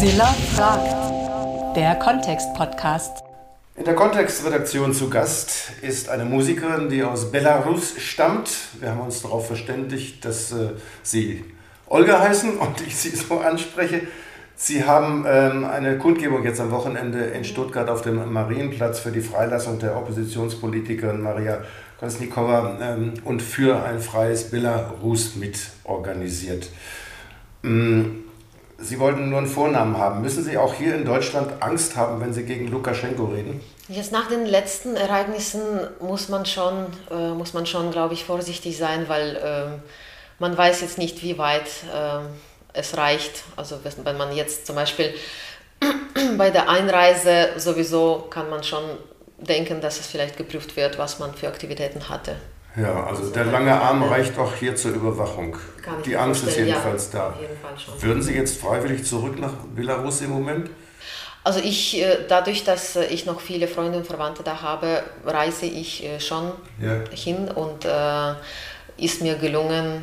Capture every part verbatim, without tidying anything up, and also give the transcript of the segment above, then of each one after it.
Mozilla fragt, der Kontext-Podcast. In der Kontext-Redaktion zu Gast ist eine Musikerin, die aus Belarus stammt. Wir haben uns darauf verständigt, dass äh, sie Olga heißen und ich sie so anspreche. Sie haben ähm, eine Kundgebung jetzt am Wochenende in Stuttgart auf dem Marienplatz für die Freilassung der Oppositionspolitikerin Maria Kolesnikova ähm, und für ein freies Belarus mitorganisiert. Ähm, Sie wollten nur einen Vornamen haben. Müssen Sie auch hier in Deutschland Angst haben, wenn Sie gegen Lukaschenko reden? Jetzt nach den letzten Ereignissen muss man schon, äh, muss man schon, glaube ich, vorsichtig sein, weil äh, man weiß jetzt nicht, wie weit äh, es reicht. Also wenn man jetzt zum Beispiel bei der Einreise sowieso kann man schon denken, dass es vielleicht geprüft wird, was man für Aktivitäten hatte. Ja, also der lange Arm reicht auch hier zur Überwachung. Die Angst ist jedenfalls da. Auf jeden Fall schon. Würden Sie jetzt freiwillig zurück nach Belarus im Moment? Also ich, dadurch, dass ich noch viele Freunde und Verwandte da habe, reise ich schon ja. hin und äh, ist mir gelungen,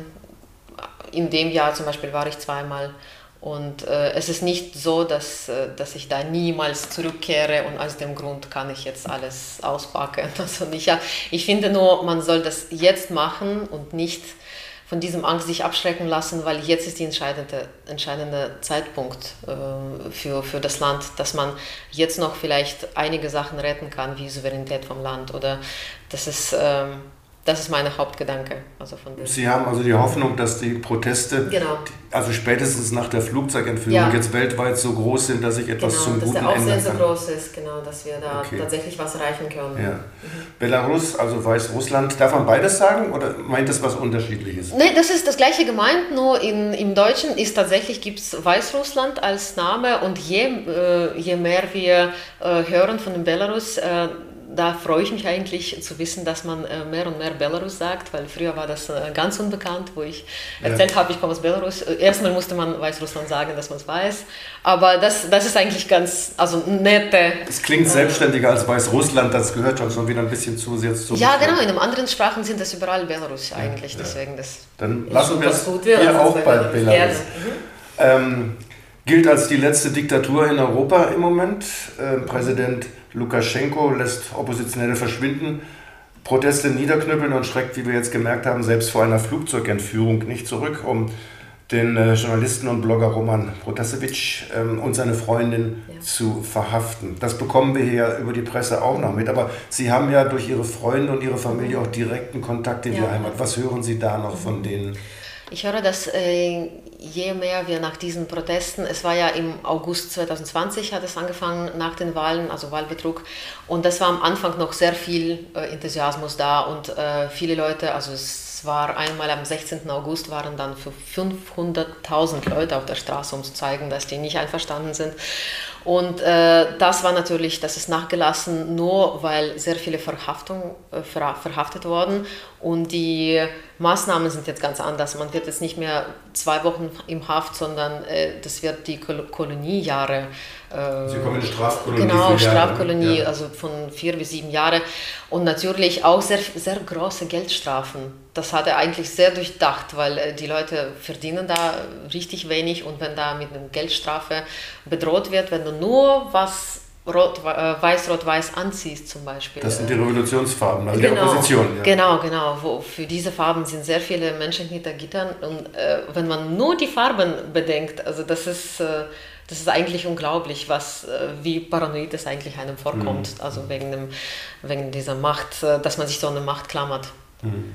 in dem Jahr zum Beispiel war ich zweimal. Und äh, es ist nicht so, dass, äh, dass ich da niemals zurückkehre und aus dem Grund kann ich jetzt alles auspacken. Also ich, ja, ich finde nur, man soll das jetzt machen und nicht von diesem Angst sich abschrecken lassen, weil jetzt ist der entscheidende, entscheidende Zeitpunkt äh, für, für das Land, dass man jetzt noch vielleicht einige Sachen retten kann, wie Souveränität vom Land oder das ist... Äh, Das ist mein Hauptgedanke. Also von Sie haben also die Hoffnung, dass die Proteste, genau. also spätestens nach der Flugzeugentführung, ja. jetzt weltweit so groß sind, dass sich etwas genau, zum Guten ändern kann. Genau, dass der Aufsehen so groß ist, genau, dass wir da okay. tatsächlich was erreichen können. Ja. Mhm. Belarus, also Weißrussland, darf man beides sagen oder meint das was Unterschiedliches? Nein, das ist das Gleiche gemeint, nur in, im Deutschen ist tatsächlich, gibt es Weißrussland als Name und je, äh, je mehr wir äh, hören von dem Belarus, äh, da freue ich mich eigentlich zu wissen, dass man mehr und mehr Belarus sagt, weil früher war das ganz unbekannt, wo ich erzählt ja. habe, ich komme aus Belarus. Erstmal musste man Weißrussland sagen, dass man es weiß, aber das, das ist eigentlich ganz, also nette... Es klingt selbstständiger als Weißrussland, das gehört schon wieder ein bisschen zu sehr zu... Ja, genau, in den anderen Sprachen sind das überall Belarus eigentlich, ja, ja. deswegen das... Dann lassen wir es hier auch bei Belarus. Mhm. Ähm, gilt als die letzte Diktatur in Europa im Moment. Äh, Präsident Lukaschenko lässt Oppositionelle verschwinden, Proteste niederknüppeln und schreckt, wie wir jetzt gemerkt haben, selbst vor einer Flugzeugentführung nicht zurück, um den äh, Journalisten und Blogger Roman Protasevich ähm, und seine Freundin ja. zu verhaften. Das bekommen wir hier über die Presse auch noch mit. Aber Sie haben ja durch Ihre Freunde und Ihre Familie auch direkten Kontakt in ja. die Heimat. Was hören Sie da noch von denen? Ich höre, dass äh, je mehr wir nach diesen Protesten, es war ja im August zwanzig zwanzig hat es angefangen nach den Wahlen, also Wahlbetrug, und das war am Anfang noch sehr viel äh, Enthusiasmus da und äh, viele Leute, also es war einmal am sechzehnten August waren dann für fünfhunderttausend Leute auf der Straße, um zu zeigen, dass die nicht einverstanden sind. Und äh, das war natürlich, das ist nachgelassen, nur weil sehr viele Verhaftungen äh, ver, verhaftet wurden und die Maßnahmen sind jetzt ganz anders. Man wird jetzt nicht mehr zwei Wochen im Haft, sondern äh, das wird die Kol- Koloniejahre. Äh, Sie kommen in Strafkolonie. Genau, Strafkolonie, ja. also von vier bis sieben Jahre und natürlich auch sehr, sehr große Geldstrafen. Das hat er eigentlich sehr durchdacht, weil äh, die Leute verdienen da richtig wenig und wenn da mit einer Geldstrafe bedroht wird, wenn du nur was Rot, äh, weiß-rot-weiß anziehst zum Beispiel. Das sind die Revolutionsfarben, also genau, die Opposition. Ja. Genau, genau. Wo, für diese Farben sind sehr viele Menschen hinter Gittern und äh, wenn man nur die Farben bedenkt, also das ist, äh, das ist eigentlich unglaublich, was, äh, wie paranoid es eigentlich einem vorkommt, mhm. also wegen, dem, wegen dieser Macht, äh, dass man sich so an eine Macht klammert. Mhm.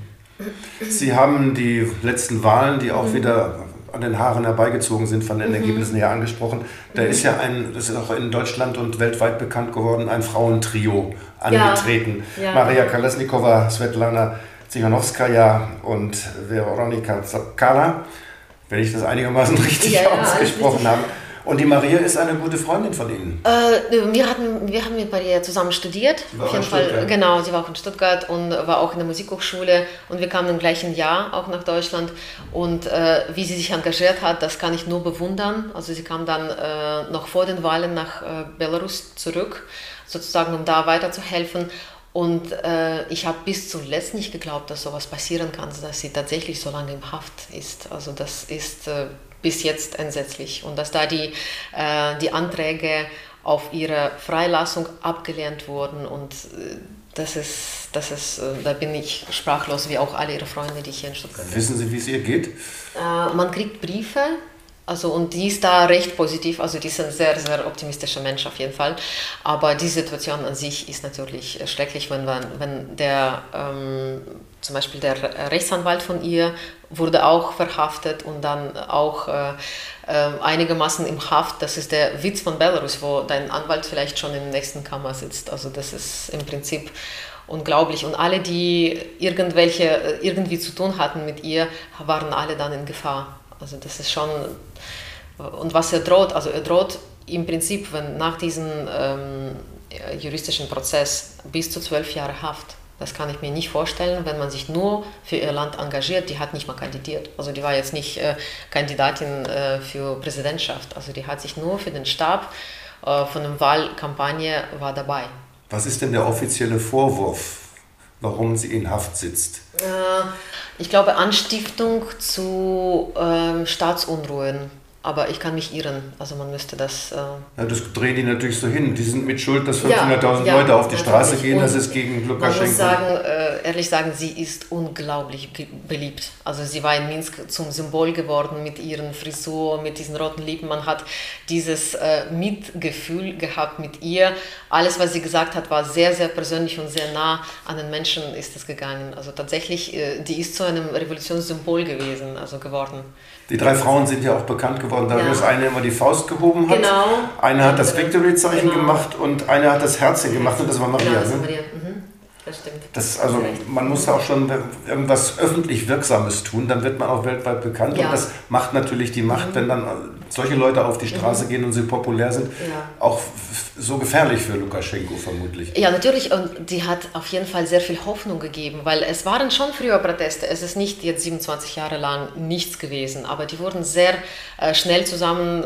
Sie haben die letzten Wahlen, die auch mhm. wieder an den Haaren herbeigezogen sind, von den mhm. Ergebnissen her angesprochen. Da mhm. ist ja ein, das ist auch in Deutschland und weltweit bekannt geworden, ein Frauentrio angetreten. Ja. Ja. Maria Kolesnikova, Svetlana Tsikhanouskaya und Veronika Tsapkala, wenn ich das einigermaßen richtig ja, ausgesprochen ja, habe. Und die Maria ist eine gute Freundin von Ihnen? Äh, wir, hatten, wir haben mit Maria zusammen studiert. Sie war auf jeden in Fall, Stuttgart. genau, sie war auch in Stuttgart und war auch in der Musikhochschule. Und wir kamen im gleichen Jahr auch nach Deutschland. Und äh, wie sie sich engagiert hat, das kann ich nur bewundern. Also sie kam dann äh, noch vor den Wahlen nach äh, Belarus zurück, sozusagen, um da weiterzuhelfen. Und äh, ich habe bis zuletzt nicht geglaubt, dass sowas passieren kann, dass sie tatsächlich so lange in Haft ist. Also das ist... Äh, bis jetzt entsetzlich. Und dass da die, äh, die Anträge auf ihre Freilassung abgelehnt wurden und äh, das ist, das ist, äh, da bin ich sprachlos, wie auch alle ihre Freunde, die hier in Stuttgart sind. Wissen Sie, wie es ihr geht? Äh, man kriegt Briefe. Also, und die ist da recht positiv, also die ist ein sehr, sehr optimistischer Mensch auf jeden Fall. Aber die Situation an sich ist natürlich schrecklich, wenn, man, wenn der, ähm, zum Beispiel der Rechtsanwalt von ihr wurde auch verhaftet und dann auch äh, äh, einigermaßen im Haft. Das ist der Witz von Belarus, wo dein Anwalt vielleicht schon in der nächsten Kammer sitzt. Also das ist im Prinzip unglaublich. Und alle, die irgendwelche, irgendwie zu tun hatten mit ihr, waren alle dann in Gefahr. Also das ist schon, und was er droht, also er droht im Prinzip, wenn nach diesem ähm, juristischen Prozess bis zu zwölf Jahre Haft. Das kann ich mir nicht vorstellen, wenn man sich nur für ihr Land engagiert. Die hat nicht mal kandidiert. Also die war jetzt nicht äh, Kandidatin äh, für Präsidentschaft. Also die hat sich nur für den Stab äh, von der Wahlkampagne war dabei. Was ist denn der offizielle Vorwurf, warum sie in Haft sitzt? Äh, ich glaube Anstiftung zu äh, Staatsunruhen. Aber ich kann mich irren, also man müsste das... Äh ja, das drehen die natürlich so hin. Die sind mit Schuld, dass fünfhunderttausend ja, ja, Leute auf die Straße gehen, und das ist gegen Lukaschenko. Man muss sagen, äh, ehrlich sagen, sie ist unglaublich beliebt. Also sie war in Minsk zum Symbol geworden mit ihren Frisur, mit diesen roten Lippen. Man hat dieses äh, Mitgefühl gehabt mit ihr. Alles, was sie gesagt hat, war sehr, sehr persönlich und sehr nah an den Menschen ist es gegangen. Also tatsächlich, äh, die ist zu einem Revolutionssymbol gewesen, also geworden. Die drei Frauen sind ja auch bekannt geworden, dadurch, ja. dass eine immer die Faust gehoben hat, genau. eine hat das Victory-Zeichen genau. gemacht und eine hat das Herzchen gemacht und das war Maria. Genau, das ne? Maria. Mhm. Das stimmt. Das, also, man muss auch schon irgendwas öffentlich Wirksames tun, dann wird man auch weltweit bekannt ja. und das macht natürlich die Macht, mhm. wenn dann solche Leute auf die Straße mhm. gehen und sie populär sind, ja. auch so gefährlich für Lukaschenko vermutlich. Ja, natürlich, und die hat auf jeden Fall sehr viel Hoffnung gegeben, weil es waren schon früher Proteste, es ist nicht jetzt siebenundzwanzig Jahre lang nichts gewesen, aber die wurden sehr äh, schnell zusammen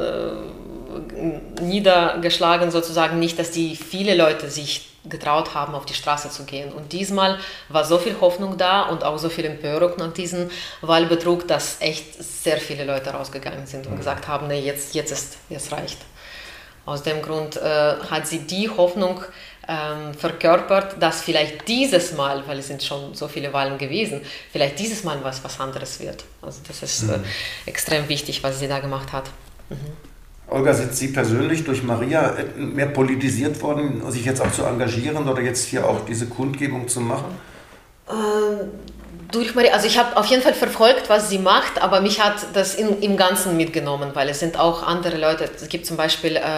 äh, niedergeschlagen sozusagen, nicht, dass die viele Leute sich getraut haben, auf die Straße zu gehen. Und diesmal war so viel Hoffnung da und auch so viel Empörung nach diesem Wahlbetrug, dass echt sehr viele Leute rausgegangen sind und gesagt haben, nee, jetzt, jetzt ist, jetzt reicht. Aus dem Grund äh, hat sie die Hoffnung ähm, verkörpert, dass vielleicht dieses Mal, weil es sind schon so viele Wahlen gewesen, vielleicht dieses Mal was, was anderes wird. Also das ist äh, extrem wichtig, was sie da gemacht hat. Mhm. Olga, sind Sie persönlich durch Maria mehr politisiert worden, sich jetzt auch zu engagieren oder jetzt hier auch diese Kundgebung zu machen? Ähm, durch Maria, also ich habe auf jeden Fall verfolgt, was sie macht, aber mich hat das in, im Ganzen mitgenommen, weil es sind auch andere Leute. Es gibt zum Beispiel äh,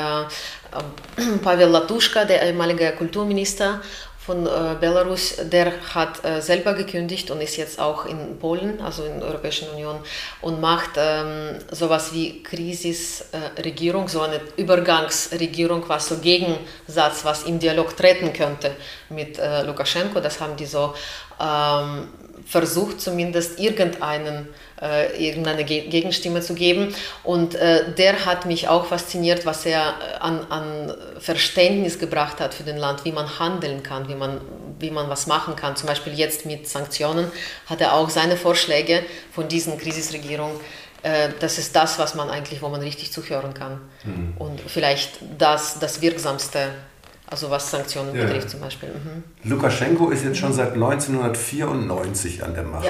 Pavel Latuschka, der ehemalige Kulturminister von äh, Belarus, der hat äh, selber gekündigt und ist jetzt auch in Polen, also in der Europäischen Union, und macht ähm, sowas wie Krisisregierung, äh, so eine Übergangsregierung, was so Gegensatz, was im Dialog treten könnte mit äh, Lukaschenko. Das haben die so ähm, versucht, zumindest irgendeinen äh, irgendeine Gegenstimme zu geben. Und äh, der hat mich auch fasziniert, was er an, an Verständnis gebracht hat für den Land, wie man handeln kann, wie man, wie man was machen kann. Zum Beispiel jetzt mit Sanktionen hat er auch seine Vorschläge von diesen Krisisregierung. Äh, das ist das, was man eigentlich, wo man richtig zuhören kann. Mhm. Und vielleicht das, das Wirksamste. Also was Sanktionen ja. betrifft zum Beispiel. Mhm. Lukaschenko ist jetzt schon seit neunzehnhundertvierundneunzig an der Macht. Ja.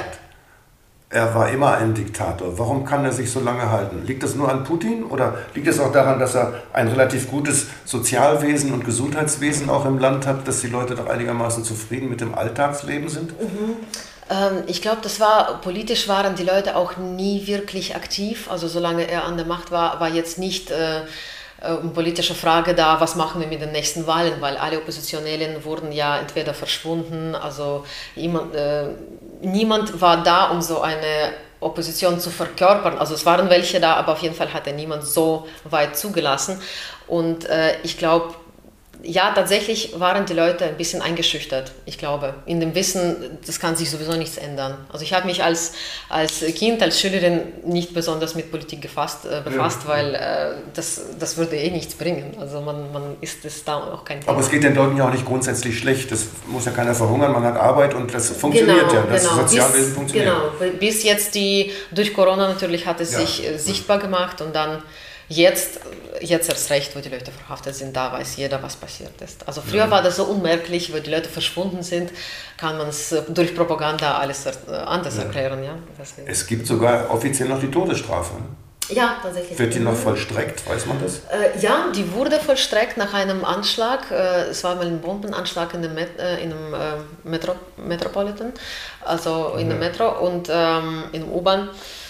Er war immer ein Diktator. Warum kann er sich so lange halten? Liegt das nur an Putin oder liegt es auch daran, dass er ein relativ gutes Sozialwesen und Gesundheitswesen auch im Land hat, dass die Leute doch einigermaßen zufrieden mit dem Alltagsleben sind? Mhm. Ähm, ich glaube, das war, politisch waren die Leute auch nie wirklich aktiv. Also solange er an der Macht war, war jetzt nicht... Äh, eine politische Frage da, was machen wir mit den nächsten Wahlen, weil alle Oppositionellen wurden ja entweder verschwunden, also jemand, äh, niemand war da, um so eine Opposition zu verkörpern. Also es waren welche da, aber auf jeden Fall hat er niemand so weit zugelassen. Und äh, ich glaube, ja, tatsächlich waren die Leute ein bisschen eingeschüchtert, ich glaube, in dem Wissen, das kann sich sowieso nichts ändern. Also ich habe mich als, als Kind, als Schülerin nicht besonders mit Politik gefasst, äh, befasst, ja. weil äh, das, das würde eh nichts bringen. Also man, man ist es da auch kein Thema. Aber es geht den Leuten ja auch nicht grundsätzlich schlecht. Das muss ja keiner verhungern, man hat Arbeit und das funktioniert genau, ja. Das genau. Sozialwesen bis, funktioniert. Genau, bis jetzt die, durch Corona natürlich hat es ja. sich äh, sichtbar gemacht und dann Jetzt, jetzt erst recht, wo die Leute verhaftet sind, da weiß jeder, was passiert ist. Also früher ja. war das so unmerklich, wo die Leute verschwunden sind, kann man es durch Propaganda alles anders ja. erklären. Ja? Es gibt sogar offiziell noch die Todesstrafe. Ja, tatsächlich. Wird die noch vollstreckt, weiß man das? Äh, ja, die wurde vollstreckt nach einem Anschlag. Äh, es war mal ein Bombenanschlag in dem, Met, äh, in dem äh, Metro, Metropolitan, also in ja. der Metro und ähm, in der U-Bahn.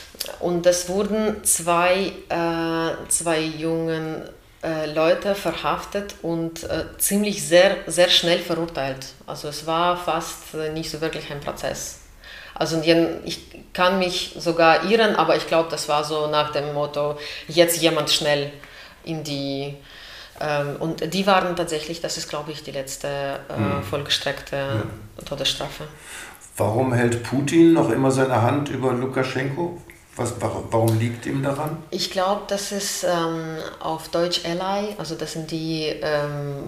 Und es wurden zwei, äh, zwei jungen äh, Leute verhaftet und äh, ziemlich sehr, sehr schnell verurteilt. Also es war fast äh, nicht so wirklich ein Prozess. Also ich kann mich sogar irren, aber ich glaube, das war so nach dem Motto, jetzt jemand schnell in die... Ähm, und die waren tatsächlich, das ist glaube ich die letzte äh, hm. vollgestreckte ja. Todesstrafe. Warum hält Putin noch immer seine Hand über Lukaschenko? Was, warum liegt ihm daran? Ich glaube, das ist ähm, auf Deutsch Ally, also das sind die ähm,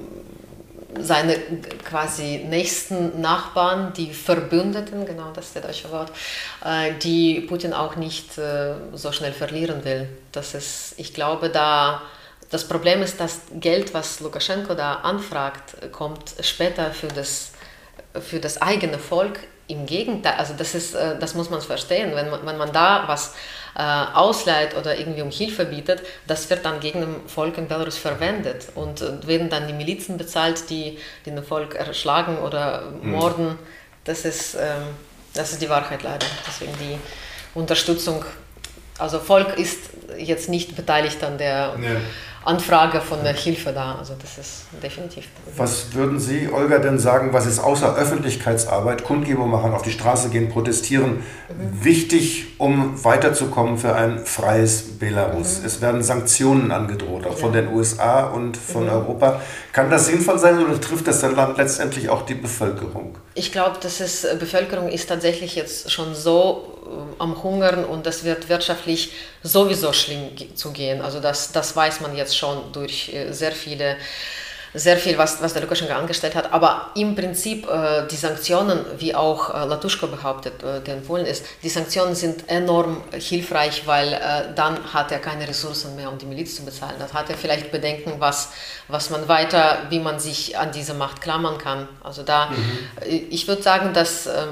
seine quasi nächsten Nachbarn, die Verbündeten, genau das ist das deutsche Wort, äh, die Putin auch nicht äh, so schnell verlieren will. Das ist, ich glaube, da das Problem ist, das Geld, was Lukaschenko da anfragt, kommt später für das, für das eigene Volk. Im Gegenteil, also das ist, das muss man verstehen, wenn man, wenn man da was äh, ausleiht oder irgendwie um Hilfe bietet, das wird dann gegen das Volk in Belarus verwendet und äh, werden dann die Milizen bezahlt, die, die das Volk erschlagen oder morden. Mhm. Das ist, ähm, das ist die Wahrheit leider. Deswegen die Unterstützung, also Volk ist jetzt nicht beteiligt an der nee. Anfrage von der Hilfe da, also das ist definitiv. Was würden Sie, Olga, denn sagen, was ist außer Öffentlichkeitsarbeit, Kundgebung machen, auf die Straße gehen, protestieren, mhm. wichtig, um weiterzukommen für ein freies Belarus? Mhm. Es werden Sanktionen angedroht, auch ja. von den U S A und von mhm. Europa. Kann das sinnvoll sein oder trifft das dann letztendlich auch die Bevölkerung? Ich glaube, dass es, Bevölkerung ist tatsächlich jetzt schon so am Hungern und das wird wirtschaftlich sowieso schlimm zugehen. Also das, das weiß man jetzt schon durch sehr viele, sehr viel, was, was der Lukaschenko angestellt hat. Aber im Prinzip äh, die Sanktionen, wie auch äh, Latuschko behauptet, äh, der empfohlen ist, die Sanktionen sind enorm hilfreich, weil äh, dann hat er keine Ressourcen mehr, um die Miliz zu bezahlen. Dann hat er vielleicht Bedenken, was, was man weiter, wie man sich an diese Macht klammern kann. Also da, mhm. ich würde sagen, dass äh,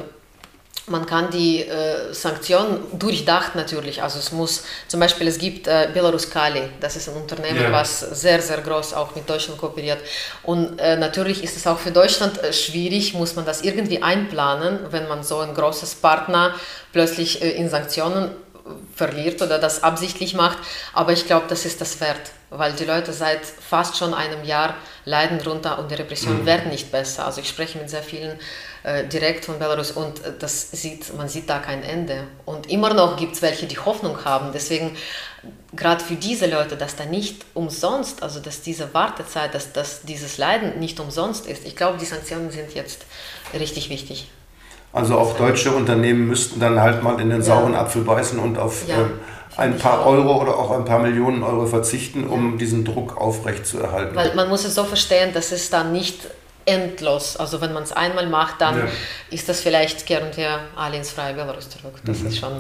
man kann die äh, Sanktionen durchdacht natürlich, also es muss, zum Beispiel es gibt äh, Belaruskali, das ist ein Unternehmen, ja. was sehr, sehr groß auch mit Deutschland kooperiert und äh, natürlich ist es auch für Deutschland äh, schwierig, muss man das irgendwie einplanen, wenn man so ein großes Partner plötzlich äh, in Sanktionen verliert oder das absichtlich macht, aber ich glaube, das ist das wert, weil die Leute seit fast schon einem Jahr leiden drunter und die Repressionen mhm. werden nicht besser. Also ich spreche mit sehr vielen äh, direkt von Belarus und äh, das sieht, man sieht da kein Ende. Und immer noch gibt es welche, die Hoffnung haben. Deswegen gerade für diese Leute, dass da nicht umsonst, also dass diese Wartezeit, dass, dass dieses Leiden nicht umsonst ist. Ich glaube, die Sanktionen sind jetzt richtig wichtig. Also auch deutsche Unternehmen müssten dann halt mal in den sauren ja. Apfel beißen und auf ja, ähm, ein paar Euro oder auch ein paar Millionen Euro verzichten, um ja. diesen Druck aufrechtzuerhalten. Weil man muss es so verstehen, dass es dann nicht endlos, also wenn man es einmal macht, dann ja. ist das vielleicht, kehren wir alle ins freie Belarus zurück. Das mhm. ist schon...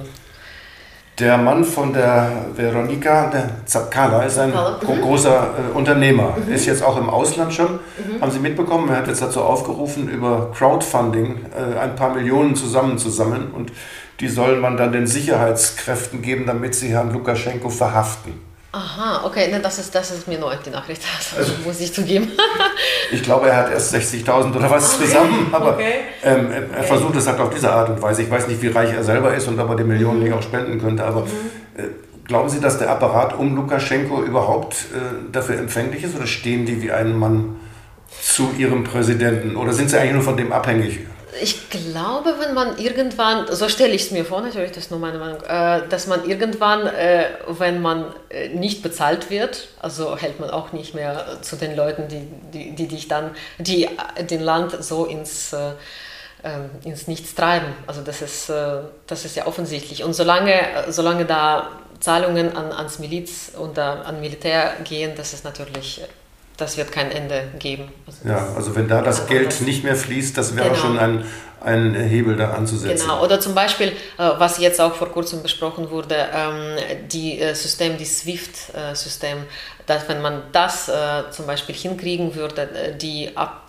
Der Mann von der Veronika, der Zapkala, ist ein mhm. großer äh, Unternehmer, mhm. ist jetzt auch im Ausland schon. Mhm. Haben Sie mitbekommen, er hat jetzt dazu aufgerufen, über Crowdfunding äh, ein paar Millionen zusammenzusammeln und die soll man dann den Sicherheitskräften geben, damit sie Herrn Lukaschenko verhaften. Aha, okay, ne, das, ist, das ist mir neu, die Nachricht, also, muss ich zugeben. Ich glaube, er hat erst sechzigtausend oder was okay. zusammen, aber okay. ähm, er okay. versucht es halt auf diese Art und Weise. Ich weiß nicht, wie reich er selber ist und ob er die Millionen mhm. nicht auch spenden könnte, aber mhm. äh, glauben Sie, dass der Apparat um Lukaschenko überhaupt äh, dafür empfänglich ist oder stehen die wie ein Mann zu ihrem Präsidenten oder sind sie eigentlich nur von dem abhängig? Ich glaube, wenn man irgendwann, so stelle ich es mir vor, natürlich, das ist nur meine Meinung, äh, dass man irgendwann, äh, wenn man äh, nicht bezahlt wird, also hält man auch nicht mehr zu den Leuten, die, die, die dich dann, die den Land so ins, äh, ins Nichts treiben. Also das ist, äh, das ist ja offensichtlich. Und solange, solange da Zahlungen an, ans Miliz und an Militär gehen, das ist natürlich... Das wird kein Ende geben. Also ja, also wenn da das Geld anders. nicht mehr fließt, das wäre genau. schon ein, ein Hebel da anzusetzen. Genau, oder zum Beispiel, was jetzt auch vor kurzem besprochen wurde, die System, die SWIFT-System, dass wenn man das zum Beispiel hinkriegen würde, die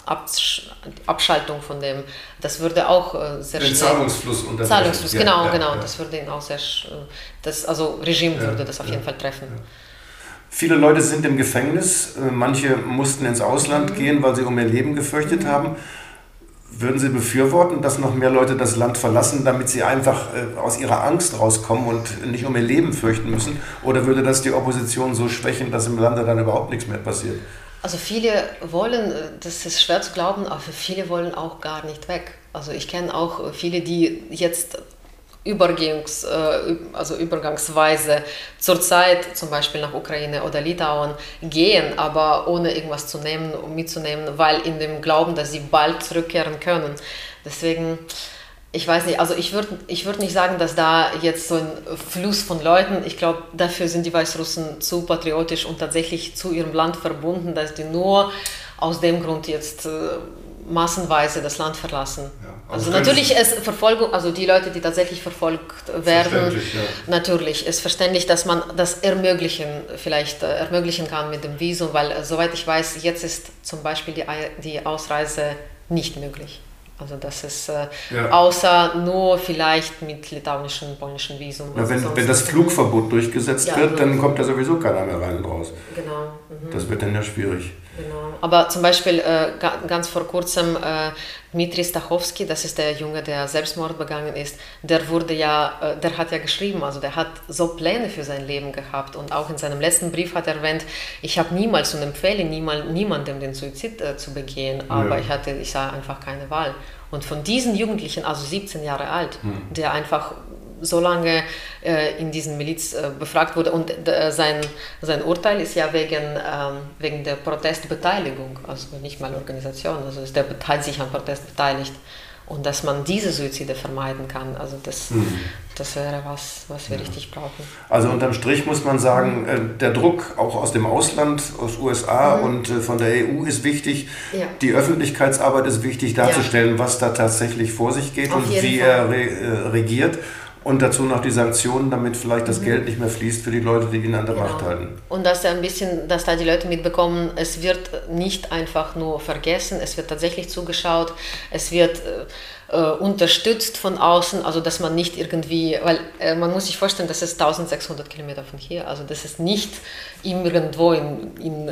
Abschaltung von dem, das würde auch sehr schnell... Den Zahlungsfluss unterbrechen. Zahlungsfluss, genau, ja, genau, ja. Das würde ihn auch sehr... Das, also Regime würde ja, das auf jeden ja, Fall treffen. Ja. Viele Leute sind im Gefängnis, manche mussten ins Ausland mhm. gehen, weil sie um ihr Leben gefürchtet mhm. haben. Würden Sie befürworten, dass noch mehr Leute das Land verlassen, damit sie einfach aus ihrer Angst rauskommen und nicht um ihr Leben fürchten müssen? Oder würde das die Opposition so schwächen, dass im Lande dann überhaupt nichts mehr passiert? Also viele wollen, das ist schwer zu glauben, aber viele wollen auch gar nicht weg. Also ich kenne auch viele, die jetzt... Übergangs, also übergangsweise zurzeit zum Beispiel nach Ukraine oder Litauen gehen, aber ohne irgendwas zu nehmen, mitzunehmen, weil in dem Glauben, dass sie bald zurückkehren können. Deswegen, ich weiß nicht, also ich würde ich würd nicht sagen, dass da jetzt so ein Fluss von Leuten, ich glaube, dafür sind die Weißrussen zu patriotisch und tatsächlich zu ihrem Land verbunden, dass die nur aus dem Grund jetzt massenweise das Land verlassen. Ja, also, also natürlich ist Verfolgung, also die Leute, die tatsächlich verfolgt werden, ja. Natürlich ist verständlich, dass man das ermöglichen, vielleicht äh, ermöglichen kann mit dem Visum, weil äh, soweit ich weiß, jetzt ist zum Beispiel die, die Ausreise nicht möglich. Also das ist äh, ja. außer nur vielleicht mit litauischen, polnischen Visum. Ja, wenn, wenn das Flugverbot durchgesetzt ja, wird, dann kommt da sowieso keiner mehr rein und raus. Genau. Mhm. Das wird dann ja schwierig. Genau. Aber zum Beispiel äh, ganz vor kurzem äh, Dmitri Stachowski, das ist der Junge, der Selbstmord begangen ist, der wurde ja, äh, der hat ja geschrieben, also der hat so Pläne für sein Leben gehabt und auch in seinem letzten Brief hat er erwähnt, ich habe niemals und empfehle niemals, niemandem den Suizid äh, zu begehen, aber ja. ich hatte, ich sah einfach keine Wahl. Und von diesen Jugendlichen, also siebzehn Jahre alt, hm. der einfach so lange äh, in diesen Miliz äh, befragt wurde und äh, sein, sein Urteil ist ja wegen, ähm, wegen der Protestbeteiligung, also nicht mal Organisation, also ist der hat sich am Protest beteiligt und dass man diese Suizide vermeiden kann, also das, mhm. das wäre was, was wir ja. richtig brauchen. Also unterm Strich muss man sagen, äh, der Druck auch aus dem Ausland, aus U S A mhm. und äh, von der E U ist wichtig, ja. die Öffentlichkeitsarbeit ist wichtig darzustellen, ja. was da tatsächlich vor sich geht Auf und wie Fall. er re, äh, regiert. Und dazu noch die Sanktionen, damit vielleicht das mhm. Geld nicht mehr fließt für die Leute, die ihn an der genau. Macht halten. Und dass da ein bisschen, dass da die Leute mitbekommen, es wird nicht einfach nur vergessen, es wird tatsächlich zugeschaut, es wird äh, unterstützt von außen, also dass man nicht irgendwie, weil äh, man muss sich vorstellen, das ist eintausendsechshundert Kilometer von hier, also das ist nicht irgendwo in, in,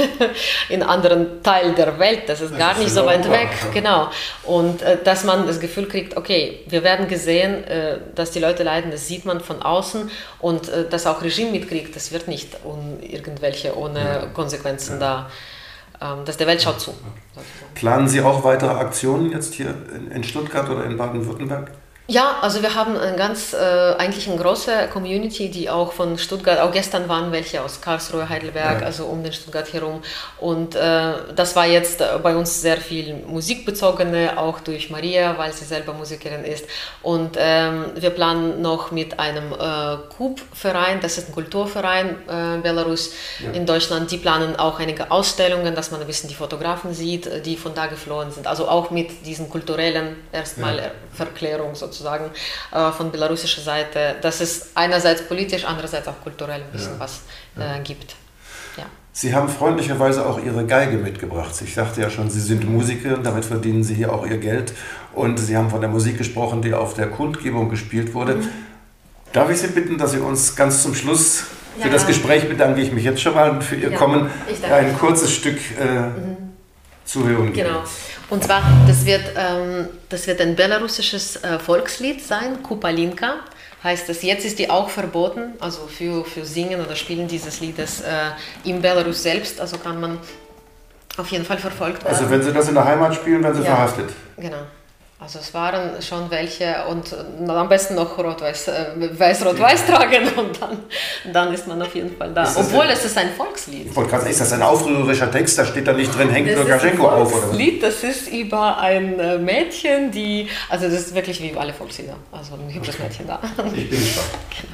in anderen Teil der Welt, das ist das gar ist nicht so weit weg, genau. Und äh, dass man das Gefühl kriegt, okay, wir werden gesehen, äh, dass die Leute leiden, das sieht man von außen und äh, dass auch Regime mitkriegt, das wird nicht un, irgendwelche ohne ja. Konsequenzen ja. da, ähm, dass der Welt schaut zu. Planen Sie auch weitere Aktionen jetzt hier in, in Stuttgart oder in Baden-Württemberg? Ja, also wir haben eine ganz, äh, eigentlich eine große Community, die auch von Stuttgart, auch gestern waren welche aus Karlsruhe, Heidelberg, ja. also um den Stuttgart herum. Und äh, das war jetzt bei uns sehr viel musikbezogene, auch durch Maria, weil sie selber Musikerin ist. Und ähm, wir planen noch mit einem äh, Kub-Verein, das ist ein Kulturverein äh, Belarus ja. in Deutschland, die planen auch einige Ausstellungen, dass man ein bisschen die Fotografen sieht, die von da geflohen sind. Also auch mit diesen kulturellen erstmal ja. Verklärung sozusagen. Sozusagen, äh, von belarussischer Seite, dass es einerseits politisch, andererseits auch kulturell ein bisschen ja, was äh, ja. gibt. Ja. Sie haben freundlicherweise auch Ihre Geige mitgebracht. Ich sagte ja schon, Sie sind Musiker, damit verdienen Sie hier auch Ihr Geld. Und Sie haben von der Musik gesprochen, die auf der Kundgebung gespielt wurde. Mhm. Darf ich Sie bitten, dass Sie uns ganz zum Schluss, ja. für das Gespräch bedanke ich mich jetzt schon mal, für Ihr ja, Kommen, ein kurzes Stück äh, mhm. zu hören geben. Genau. Und zwar, das wird, ähm, das wird ein belarussisches äh, Volkslied sein, Kupalinka, heißt es. Jetzt ist die auch verboten, also für, für Singen oder Spielen dieses Liedes äh, in Belarus selbst, also kann man auf jeden Fall verfolgt werden. Also wenn Sie das in der Heimat spielen, werden Sie ja, verhaftet? Genau. Also es waren schon welche und am besten noch Rot-Weiß, äh, Weiß-Rot-Weiß tragen und dann, dann ist man auf jeden Fall da. Obwohl ein, es ist ein Volkslied. Ich wollte gerade sagen, ist das ein aufrührerischer Text? Da steht da nicht drin, hängt Lukaschenko auf, oder was? Das Lied, das ist über ein Mädchen, die, also das ist wirklich wie alle Volkslieder, also ein hübsches okay. Mädchen da. Ich bin gespannt. Genau.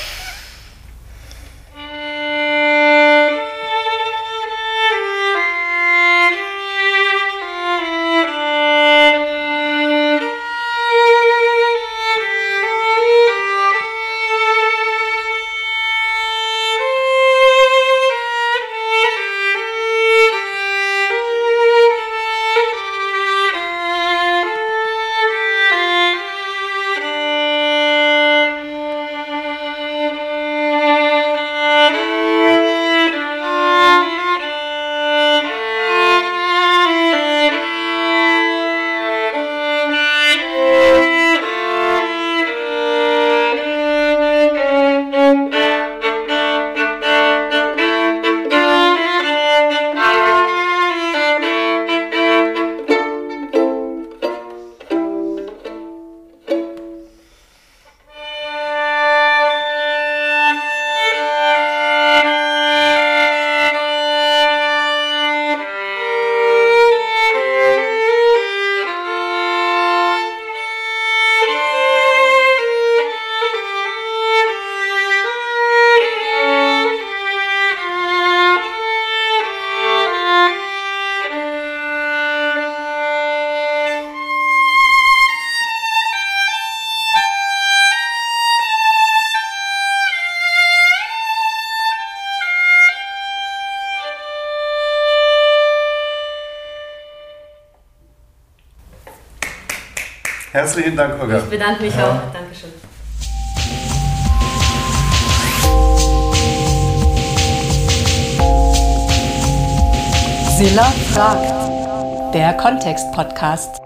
Herzlichen Dank, Olga. Ich bedanke mich ja. auch. Dankeschön. Silla fragt. Der Kontext-Podcast.